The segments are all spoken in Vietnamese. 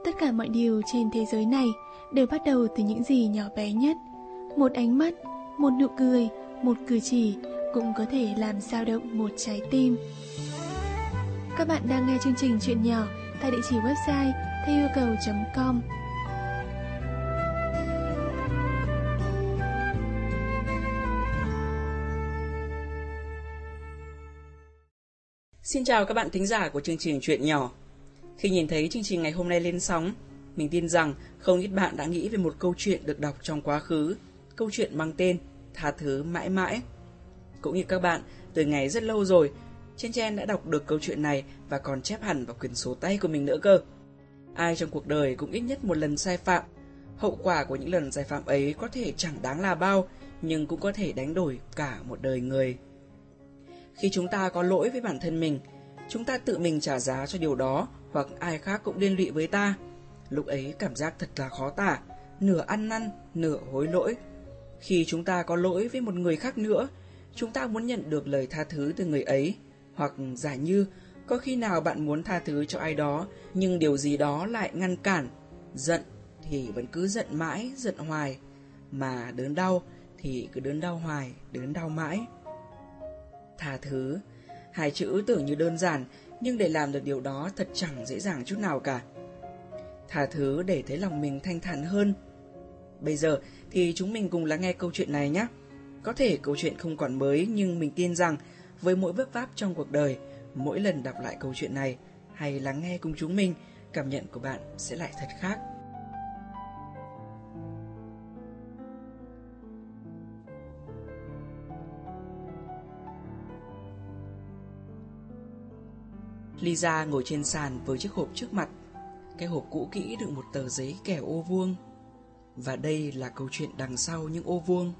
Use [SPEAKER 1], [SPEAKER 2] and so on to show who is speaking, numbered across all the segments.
[SPEAKER 1] Tất cả mọi điều trên thế giới này đều bắt đầu từ những gì nhỏ bé nhất. Một ánh mắt, một nụ cười, một cử chỉ cũng có thể làm dao động một trái tim. Các bạn đang nghe chương trình Chuyện Nhỏ tại địa chỉ website theo yêu cầu.com.
[SPEAKER 2] Xin chào các bạn thính giả của chương trình Chuyện Nhỏ. Khi nhìn thấy chương trình ngày hôm nay lên sóng, mình tin rằng không ít bạn đã nghĩ về một câu chuyện được đọc trong quá khứ, câu chuyện mang tên Tha thứ mãi mãi. Cũng như các bạn, từ ngày rất lâu rồi, Chen đã đọc được câu chuyện này và còn chép hẳn vào quyển sổ tay của mình nữa cơ. Ai trong cuộc đời cũng ít nhất một lần sai phạm. Hậu quả của những lần sai phạm ấy có thể chẳng đáng là bao, nhưng cũng có thể đánh đổi cả một đời người. Khi chúng ta có lỗi với bản thân mình, chúng ta tự mình trả giá cho điều đó, hoặc ai khác cũng liên lụy với ta. Lúc ấy cảm giác thật là khó tả, nửa ăn năn, nửa hối lỗi. Khi chúng ta có lỗi với một người khác nữa, chúng ta muốn nhận được lời tha thứ từ người ấy. Hoặc giả như, có khi nào bạn muốn tha thứ cho ai đó, nhưng điều gì đó lại ngăn cản. Giận thì vẫn cứ giận mãi, giận hoài. Mà đớn đau thì cứ đớn đau hoài, đớn đau mãi. Tha thứ, hai chữ tưởng như đơn giản, nhưng để làm được điều đó thật chẳng dễ dàng chút nào cả. Tha thứ để thấy lòng mình thanh thản hơn. Bây giờ thì chúng mình cùng lắng nghe câu chuyện này nhé. Có thể câu chuyện không còn mới, nhưng mình tin rằng với mỗi vấp váp trong cuộc đời, mỗi lần đọc lại câu chuyện này hay lắng nghe cùng chúng mình, cảm nhận của bạn sẽ lại thật khác. Lisa ngồi trên sàn với chiếc hộp trước mặt. Cái hộp cũ kỹ đựng một tờ giấy kẻ ô vuông. Và đây là câu chuyện đằng sau những ô vuông.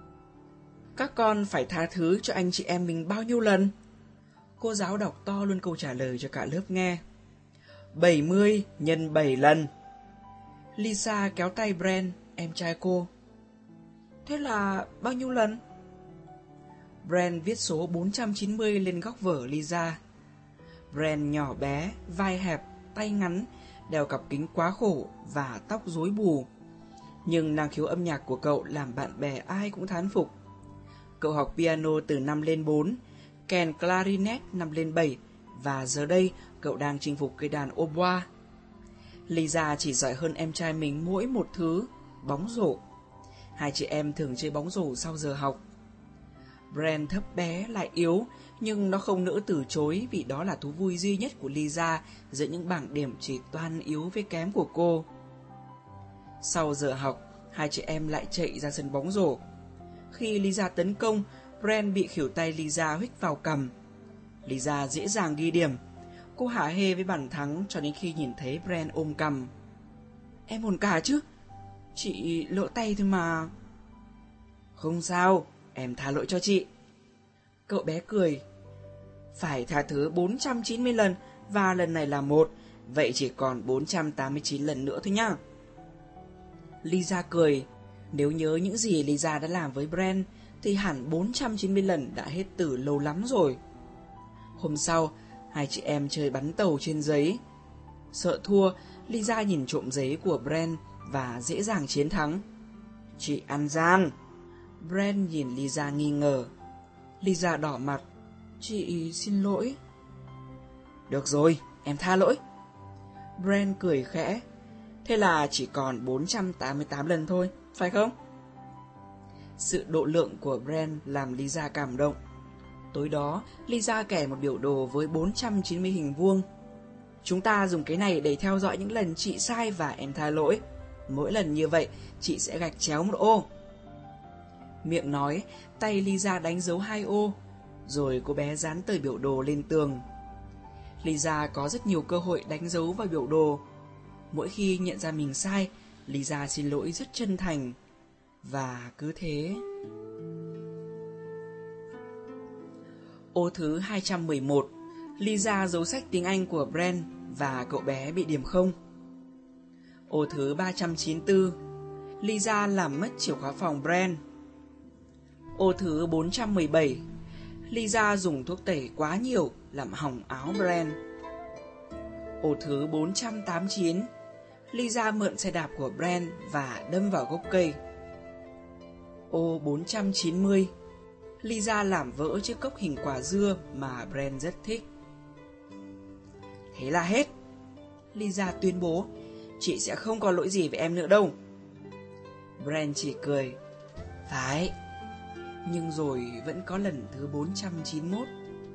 [SPEAKER 2] Các con phải tha thứ cho anh chị em mình bao nhiêu lần? Cô giáo đọc to luôn câu trả lời cho cả lớp nghe. 70 nhân 7 lần. Lisa kéo tay Brent, em trai cô. Thế là bao nhiêu lần? Brent viết số 490 lên góc vở Lisa. Brent nhỏ bé, vai hẹp, tay ngắn, đeo cặp kính quá khổ và tóc rối bù. Nhưng năng khiếu âm nhạc của cậu làm bạn bè ai cũng thán phục. Cậu học piano từ năm lên 4, kèn clarinet năm lên 7, và giờ đây cậu đang chinh phục cây đàn oboe. Lisa chỉ giỏi hơn em trai mình mỗi một thứ, bóng rổ. Hai chị em thường chơi bóng rổ sau giờ học. Brent thấp bé lại yếu, nhưng nó không nỡ từ chối vì đó là thú vui duy nhất của Lisa giữa những bảng điểm chỉ toan yếu với kém của cô. Sau giờ học, hai chị em lại chạy ra sân bóng rổ. Khi Lisa tấn công, Brent bị khuỷu tay Lisa huých vào cằm. Lisa dễ dàng ghi điểm. Cô hả hê với bàn thắng cho đến khi nhìn thấy Brent ôm cằm. Em ổn cả chứ? Chị lỡ tay thôi mà. Không sao, em tha lỗi cho chị. Cậu bé cười. Phải tha thứ 490 lần và lần này là 1, vậy chỉ còn 489 lần nữa thôi nhá. Lisa cười. Nếu nhớ những gì Lisa đã làm với Brent thì hẳn 490 lần đã hết từ lâu lắm rồi. Hôm sau, hai chị em chơi bắn tàu trên giấy. Sợ thua, Lisa nhìn trộm giấy của Brent và dễ dàng chiến thắng. Chị ăn gian. Brent nhìn Lisa nghi ngờ. Lisa đỏ mặt. Chị xin lỗi. Được rồi, em tha lỗi. Brent cười khẽ. Thế là chỉ còn 488 lần thôi, phải không? Sự độ lượng của Brent làm Lisa cảm động. Tối đó, Lisa kẻ một biểu đồ với 490 hình vuông. Chúng ta dùng cái này để theo dõi những lần chị sai và em tha lỗi. Mỗi lần như vậy, chị sẽ gạch chéo một ô. Miệng nói, tay Lisa đánh dấu 2 ô, rồi cô bé dán tờ biểu đồ lên tường. Lisa có rất nhiều cơ hội đánh dấu vào biểu đồ. Mỗi khi nhận ra mình sai, Lisa xin lỗi rất chân thành. Và cứ thế. Ô thứ 211, Lisa giấu sách tiếng Anh của Brent và cậu bé bị điểm 0. Ô thứ 394, Lisa làm mất chìa khóa phòng Brent. Ô thứ 417, Lisa dùng thuốc tẩy quá nhiều làm hỏng áo Brent. Ô thứ 489, Lisa mượn xe đạp của Brent và đâm vào gốc cây. Ô 490. Lisa làm vỡ chiếc cốc hình quả dưa mà Brent rất thích. Thế là hết. Lisa tuyên bố, chị sẽ không có lỗi gì với em nữa đâu. Brent chỉ cười. Phải. Nhưng rồi vẫn có lần thứ 491.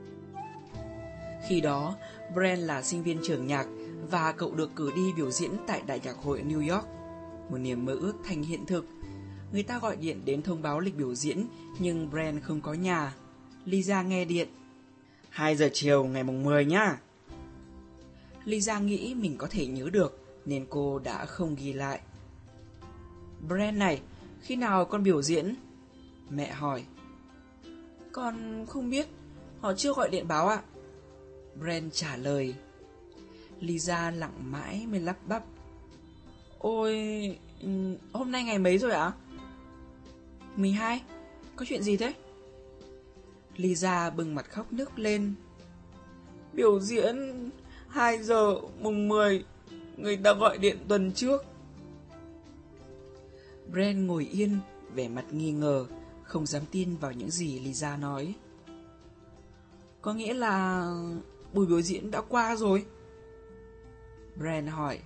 [SPEAKER 2] Khi đó, Brent là sinh viên trường nhạc và cậu được cử đi biểu diễn tại Đại nhạc hội New York. Một niềm mơ ước thành hiện thực. Người ta gọi điện đến thông báo lịch biểu diễn, nhưng Brent không có nhà. Lisa nghe điện. 2 giờ chiều ngày mùng 10 nhá. Lisa nghĩ mình có thể nhớ được, nên cô đã không ghi lại. Brent này, khi nào con biểu diễn? Mẹ hỏi. Con không biết, họ chưa gọi điện báo ạ. Brent trả lời. Lisa lặng mãi mới lắp bắp. Ôi, hôm nay ngày mấy rồi ạ? 12. Có chuyện gì thế? Lisa bừng mặt khóc nức lên. Biểu diễn 2 giờ mùng 10, người ta gọi điện tuần trước. Brent ngồi yên, vẻ mặt nghi ngờ, không dám tin vào những gì Lisa nói. Có nghĩa là buổi biểu diễn đã qua rồi? Brent hỏi.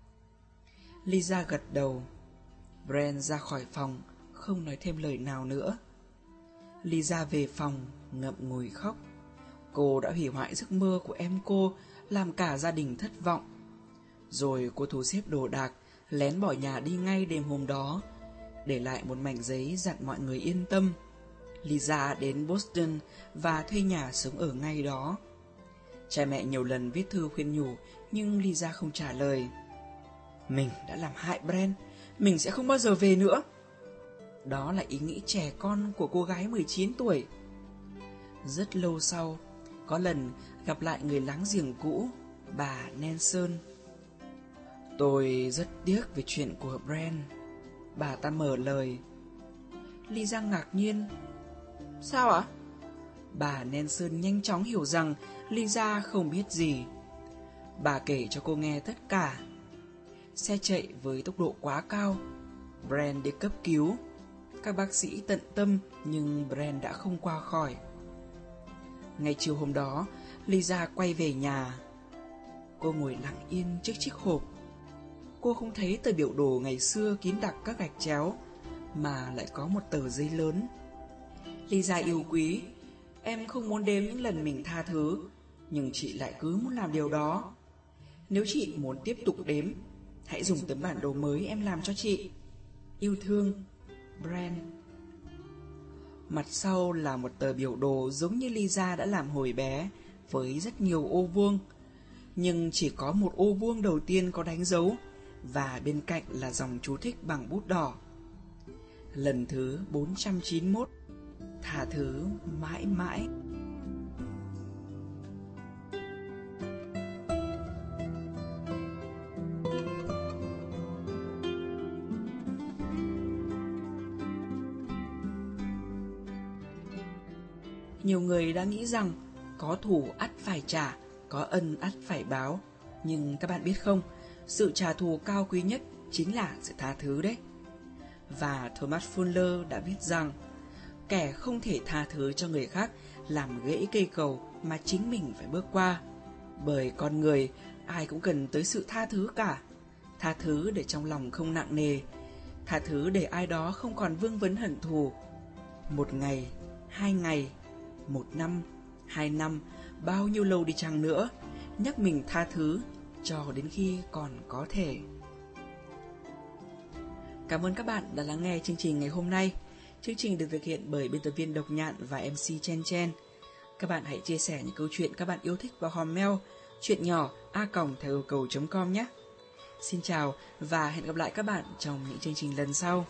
[SPEAKER 2] Lisa gật đầu. Brent ra khỏi phòng, không nói thêm lời nào nữa. Lisa về phòng, ngậm ngùi khóc. Cô đã hủy hoại giấc mơ của em cô, làm cả gia đình thất vọng. Rồi cô thu xếp đồ đạc, lén bỏ nhà đi ngay đêm hôm đó, để lại một mảnh giấy dặn mọi người yên tâm. Lisa đến Boston và thuê nhà sống ở ngay đó. Cha mẹ nhiều lần viết thư khuyên nhủ, nhưng Lisa không trả lời. Mình đã làm hại Brent, mình sẽ không bao giờ về nữa. Đó là ý nghĩ trẻ con của cô gái 19 tuổi. Rất lâu sau, có lần gặp lại người láng giềng cũ, bà Nelson. Tôi rất tiếc về chuyện của Brent, bà ta mở lời. Lisa ngạc nhiên. Sao ạ? Bà Nelson nhanh chóng hiểu rằng Lisa không biết gì. Bà kể cho cô nghe tất cả. Xe chạy với tốc độ quá cao, Brent đi cấp cứu. Các bác sĩ tận tâm, nhưng Brent đã không qua khỏi. Ngay chiều hôm đó, Lisa quay về nhà. Cô ngồi lặng yên trước chiếc hộp. Cô không thấy tờ biểu đồ ngày xưa kín đặc các gạch chéo, mà lại có một tờ giấy lớn. Lisa yêu quý, em không muốn đếm những lần mình tha thứ, nhưng chị lại cứ muốn làm điều đó. Nếu chị muốn tiếp tục đếm, hãy dùng tấm bản đồ mới em làm cho chị. Yêu thương, Brent. Mặt sau là một tờ biểu đồ giống như Lisa đã làm hồi bé, với rất nhiều ô vuông. Nhưng chỉ có một ô vuông đầu tiên có đánh dấu, và bên cạnh là dòng chú thích bằng bút đỏ. Lần thứ 491. Tha thứ mãi mãi. Nhiều người đã nghĩ rằng có thù ắt phải trả, có ân ắt phải báo. Nhưng các bạn biết không, sự trả thù cao quý nhất chính là sự tha thứ đấy. Và Thomas Fuller đã viết rằng kẻ không thể tha thứ cho người khác làm gãy cây cầu mà chính mình phải bước qua. Bởi con người ai cũng cần tới sự tha thứ cả. Tha thứ để trong lòng không nặng nề, tha thứ để ai đó không còn vương vấn hận thù. 1 ngày, 2 ngày, 1 năm, 2 năm, bao nhiêu lâu đi chăng nữa, nhắc mình tha thứ cho đến khi còn có thể. Cảm ơn các bạn đã lắng nghe chương trình ngày hôm nay. Chương trình được thực hiện bởi biên tập viên Độc Nhạn và MC Chen Chen. Các bạn hãy chia sẻ những câu chuyện các bạn yêu thích vào hòm mail chuyện nhỏ a@theilcầu.com nhé. Xin chào và hẹn gặp lại các bạn trong những chương trình lần sau.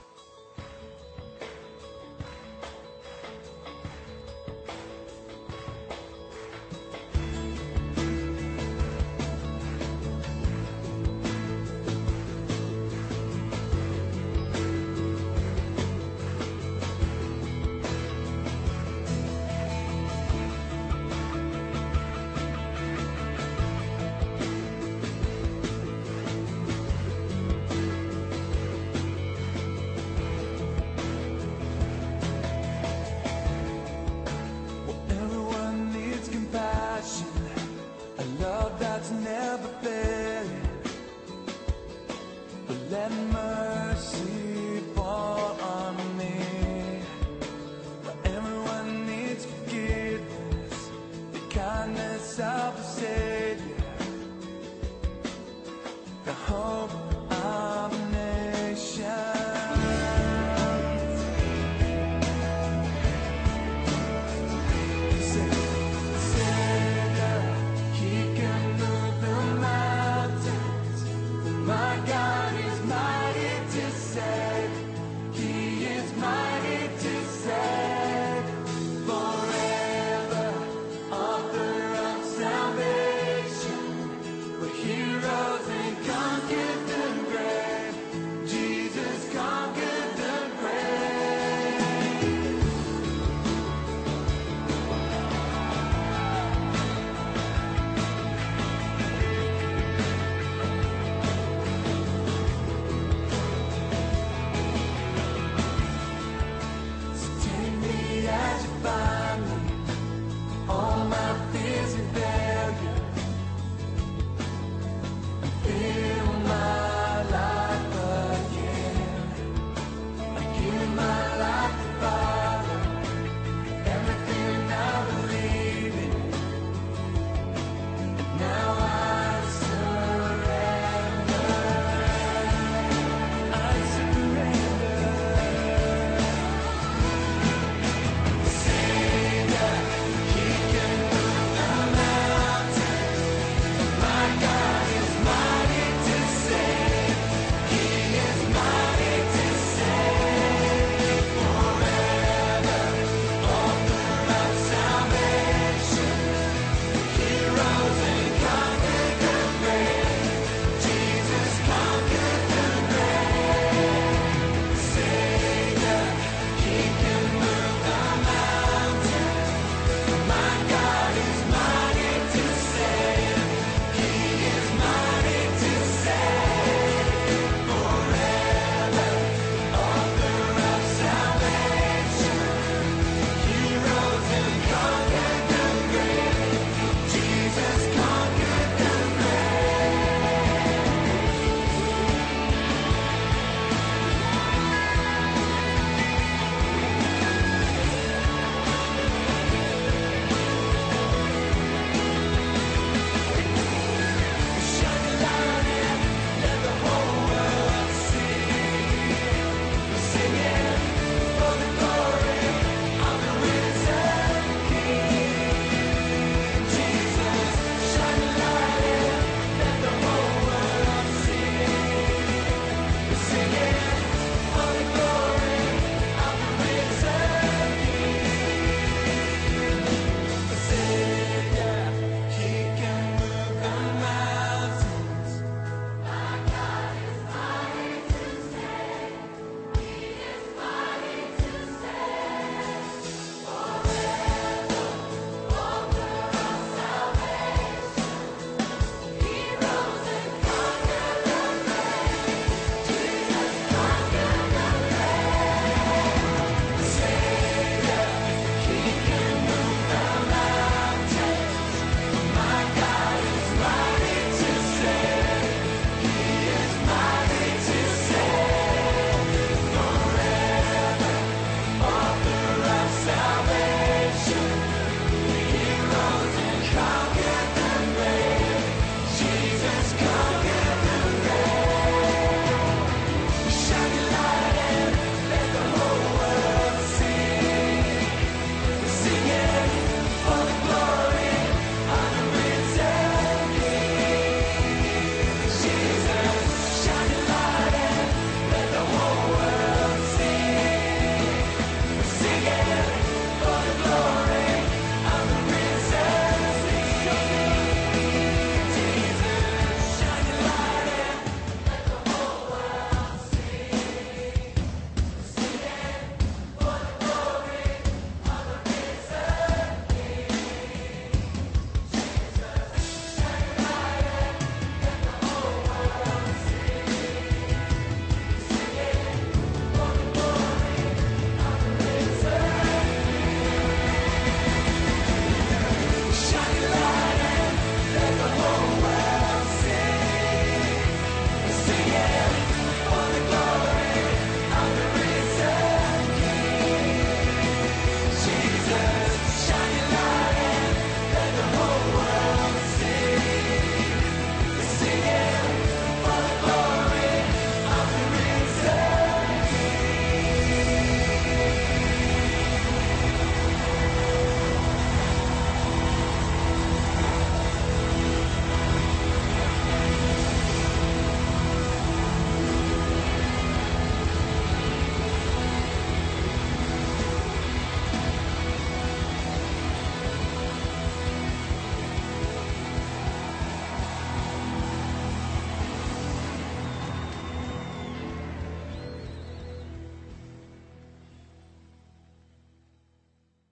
[SPEAKER 3] hope of a nation. Savior, He can move the mountains. My God